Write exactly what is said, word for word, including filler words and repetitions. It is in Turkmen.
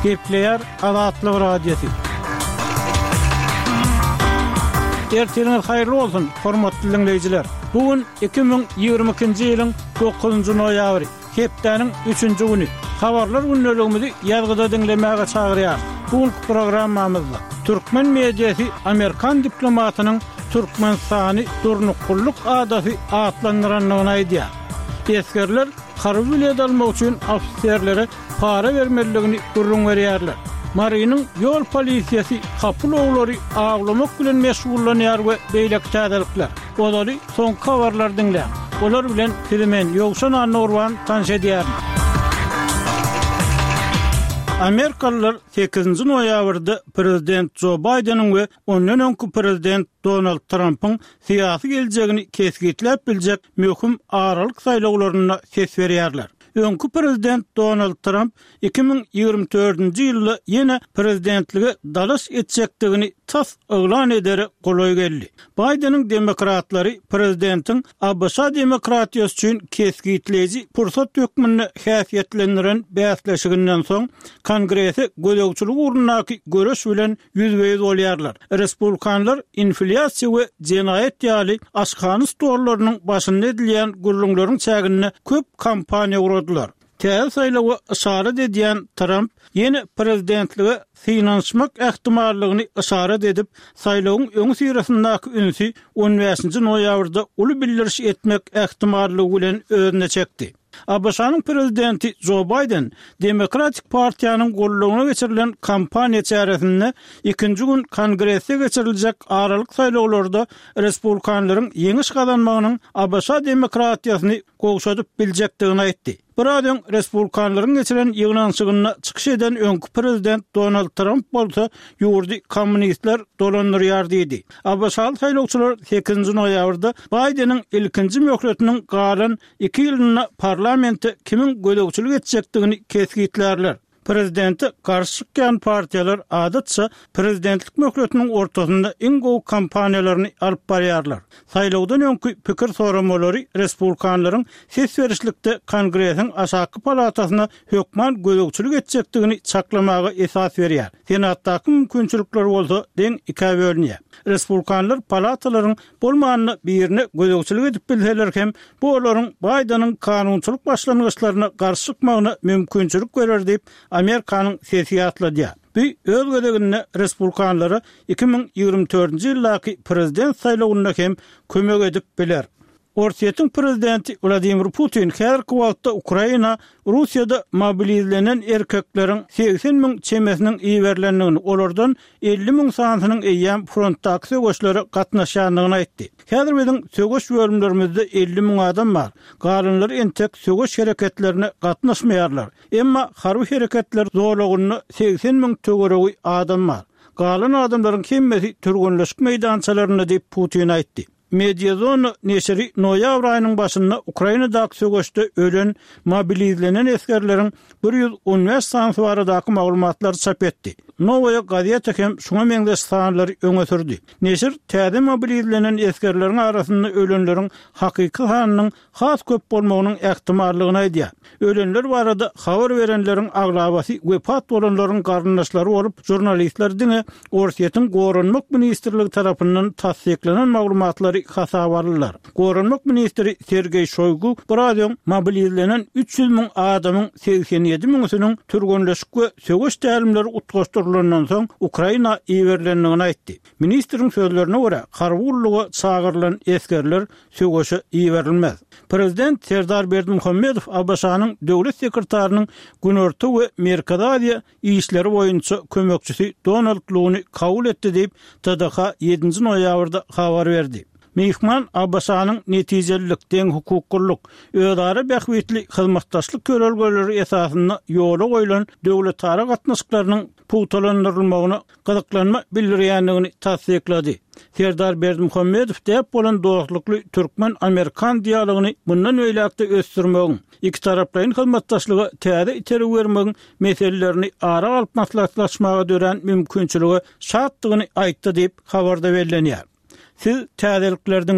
Gepleyer Azatlyk Radiosu. Erteliniz hayırlı olsun, hormatly dinleyijiler. Bugün iki bin ýygrimi ikinji ýylyň dokuzunjy noýabry, hepdeniň üçünji güni. Habarlar günnäligimizi ýazgyda dinlemäge çagyrýar. Bu programmamyzda Türkmen mediýasy Amerikan diplomatynyň Türkmenistany durnukullyk adasy atlandyranlygyny aýdýar. Eskerler harby bilet almak üçin ofisiýerlere para bermeliligini gurrun berýärler. Marinin yol polisiýasy kapıl oglary aglamak bilen meşgullanýar we beýlek täzelikler. Olary soňky habarlar dinleýär. Olar bilen Filmen Ýogşan Nurwan tanış edýär. Amerikalılar sekizinji noýabrda prezident Joe Biden'in we ondan öňki prezident Donald Trump'ın siyasi geljegini kesgitlep biljek möhüm aralyk saýlawlaryna ses berýärler. Öňkü prezident Donald Trump iki bin ýygrimi dördünji ýylda ýene prezidentlige dalaş etjekdigini tas oglan ederi goloý geldi. Biden'in demokratlary prezidentin A B S demokratiýasy üçin kesgitleji pursat hökmüni häsiýetlendiren bäsleşiginden soň Kongresi gödөгçülük urundaky görüş bilen ýüzbeýiz bolýarlar. Respublikanlar inflyasiýa we jenaýet ýaly aşkany storlarynyň başynda edilýän gurrunlaryň çägine köp kampaniýa gurdular. Täze saýlawy işaret edýän Trump ýene prezidentlige finansmak ähtimallygyny işaret edip saýlawyň öňü sirasyndaky ünsü on beşinji noýabrda uly bildiriş etmek ähtimallygy bilen özüne çekdi. A B S-nyň prezidenti Joe Biden Demokratik Partiýanyň gollugyna geçirilen kampaniýa çäresinde ikinji gün Kongresse geçiriljek aralyk saýlawlarda Respublikanlaryň ýeňiş gazanmagynyň A B S demokratiýasyny gowşadyp biljekdigini aýtdy. Buradan Respublikanlaryň geçiren ýygnançygyna çykyş eden öňkü prezident Donald Trump bolsa ýurdy kommunistler dolandyrýar diýdi. A B S saýlawçylar sekizinji noýabrda Biden'in ilkinji möhletiniň galan iki ýylyna parlamente kimin gödөгçülük etjekdigini kesgitlerler. Prezidenti karşı çıkan partiyalar adatça prezidentlik möhletiniň ortasynda iň gowy kampaniýalaryny alyp barýarlar. Saýlawdan öňkü pikir soramolary Respublikanlaryň ses berişlikde Kongresiň aşaky palatasyna hökman gödөгçülük etjekdigini çaklamaga esas berýär. Senatdaky mümkinçilikler bolsa deň iki bölünýär. Respublikanlar palatalaryň bolmanyny birine gödөгçülük edip bilseler hem bu olaryň Biden'ın kanunçylyk başlangyçlaryna garşy çykmagyna mümkinçilik berer diýip Amerikanyň sesiýatlady. Bu öz gödөгine Respublikanlara iki bin ýygrimi dördünji ýyldaky prezident saýlawyna hem kömek edip biler. Orsiýetiň prezidenti Vladimir Putin her wagtda Ukraina, Russiýada mobilizlenen erkekleriň seksen miň çemesiniň iýerlendigini, olardan elli miň sanynyň eýýän frontdaky sögüşlere gatnaşanlygyny aýtdy. Häzir biziň sögüş bölümlerimizde elli miň adam bar. Galanlar entek sögüş hereketlerine gatnaşmaýarlar. Emma harby hereketler zorlugyny seksen miň töweregi adam bar. Galan adamlaryň kemmesi türgünleşik meýdançalaryna diýip Putin aýtdy. Mediazon neşri noýabr aýynyň başynda Ukrainadaky sögüşde ölen mobilizlenen eskerleriň bir ýüz on beş sany baradaky maglumatlary çap etdi. Novaya gazeta hem şuna meňdeş sanlary öňe sürdi. Neşir täze mobilizlenen eskerleriň arasynda ölenleriň hakyky hanynyň has köp bolmagynyň ähtimallygyny aýdýar. Ölenler barada habar berenleriň aglabasy wepat bolanlaryň garyndaşlary bolup jurnalistler diňe Orsiýetiň Gorunmak ministrligi tarapyndan tasdiklenen maglumatlary hasabarlar. Gorunmak ministri Sergey Shoygu buradan mobilizlenen üç yüz miň adamyň seksen ýedi miňsiniň türgünleşik we sögüş tälimleri utgaşdyrylanyň soň Ukraina iýerlendigini aýtdy. Ministriň sözlerine görä, harwullugy çagyrlan eskerler sögüşe iýerilmez. Prezident Serdar Berdimuhammedow A B S-nyň döwlet sekretarinyň Günorta we Merkezi Aziýa işleri boýunça kömekçisi Donald Luny kabul etdi diýip T D H ýedinji noýabrda habar berdi. Mehman A B S-nyň netijelik, deň hukuklyk, ödara bähwetli hyzmatdaşlyk körelgeleri esasynda ýola goýulan döwletara gatnaşyklarynyň puwtalandyrylmagyna gyzyklanma bildirýändigini tasdiklady. Serdar Berdimuhammedow dep bolan dostlukly Türkmen-Amerikan dialogyny bundan öýläkde ösdürmegiň, iki taraplaryň hyzmatdaşlygy täze iteri bermegiň meselelerini ara alyp maslahatlaşmaga dören mümkinçiligi şartdygyny aýtdy diýip habarda bellenýär. Siz täzeliklerden